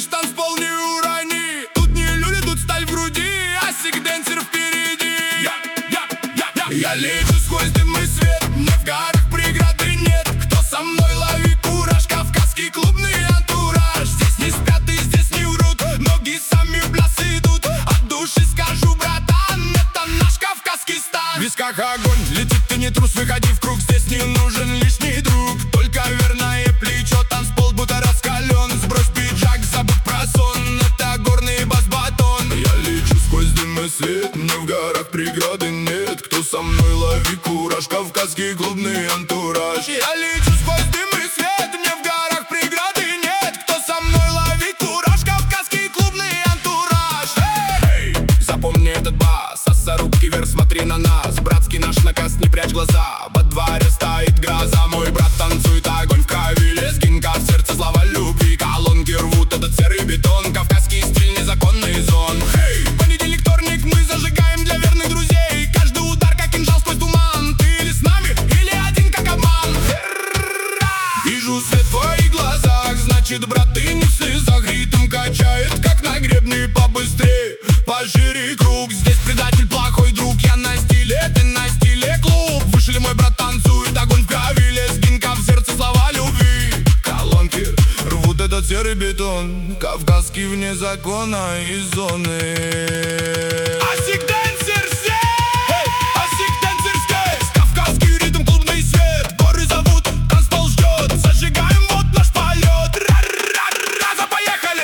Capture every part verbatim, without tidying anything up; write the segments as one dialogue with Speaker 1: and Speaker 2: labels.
Speaker 1: танцпол не урони. Тут не люди, тут сталь в груди, а сик-денсер впереди. Я, я, я, я, я лечу сквозь дым и свет, мне в горах преграды нет. Кто со мной, лови кураж, кавказский клубный антураж. Здесь не спят и здесь не врут, ноги сами в пляс идут. От души скажу, братан, это наш кавказский стан. В висках огонь, летит, ты не трус, выходи в круг. Здесь не нужен лишний друг, только верное плечо. Танцпол будто раскален, сбрось пиджак, забудь про сон. Это горный бас-батон. Я лечу сквозь дым и свет, мне в горах преграды нет. Кто со мной, лови кураж, кавказский клубный антураж. Я лечу сквозь дым и свет, мне в горах преграды нет. Кто со мной, лови кураж, кавказский клубный антураж. Эй! Запомни этот бас, сосса руки вверх, смотри на нас. Братский наш наказ, не прячь глаза. Во дворе стоит гроза, мой брат танцует, огонь в крови. Лезгинка в сердце, слава любви. Колонки рвут этот серый бетон, кавказский стиль, незаконный зон. Эй! Понедельник, вторник, мы зажигаем для верных друзей. Каждый удар как кинжал сквозь туман. Ты или с нами, или один как обман. Вижу свет в твоих глазах, значит, брат, ты не в слезах. Ритм качает, как на гребне, побыстрее, пошире круг. Здесь предатель, плохой друг, я на стиле, ты на стиле клуб. Вышли, мой брат танцует, огонь в крови. Лезгинка в сердце, слова любви. Колонки рвут этот серый бетон, кавказский вне закона и зоны. Асик-денсер здесь, асик-денсер здесь. Кавказский ритм, клубный свет, горы зовут, танцпол ждет. Зажигаем, вот наш полет. Ра-ра-ра-ра, поехали!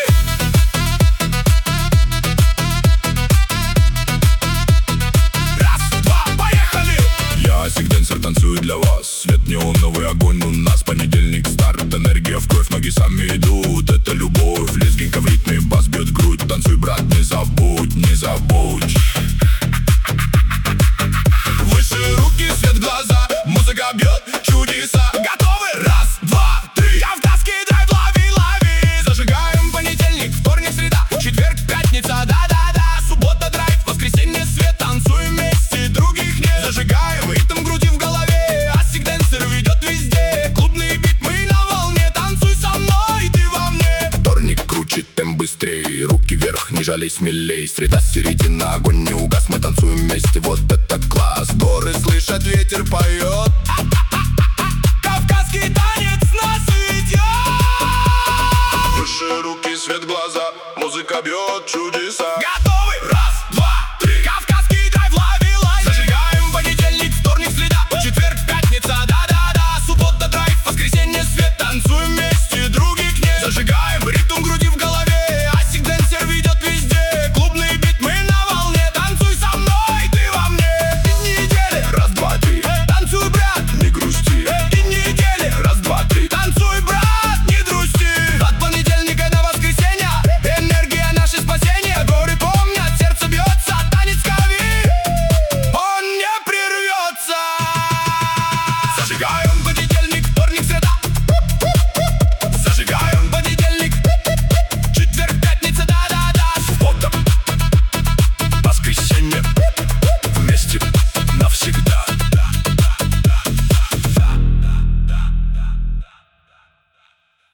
Speaker 1: Раз, два, поехали! Я асик-денсер, танцую для вас. Свет неоновый, огонь у нас. Понедельник, старт, энергия в кровь, ноги сами идут. Это любовь, лезгинка в ритме, бас бьет грудь. Танцуй, брат, не забудь, не забудь. Выше руки, свет в глаза, музыка бьет чудеса. Готовы? Раз, два, три. Кавказский драйв, лови, лови. Зажигаем понедельник, вторник, среда, четверг, пятница, да-да-да. Суббота, драйв, воскресенье, свет. Танцуем вместе, других нет. Зажигаем, ритм в груди, в голове. Асик-денсер ведет везде. Клубный бит, мы на волне. Танцуй со мной, ты во мне. Вторник круче, темп быстрее. Руки вверх, не жалей, смелей. Среда, середина, огонь не угас. Мы танцуем вместе, вот это класс. Горы слышат, ветер поет. Кавказский танец нас ведет. Выше руки, свет в глаза, музыка бьет чудеса. Готовы?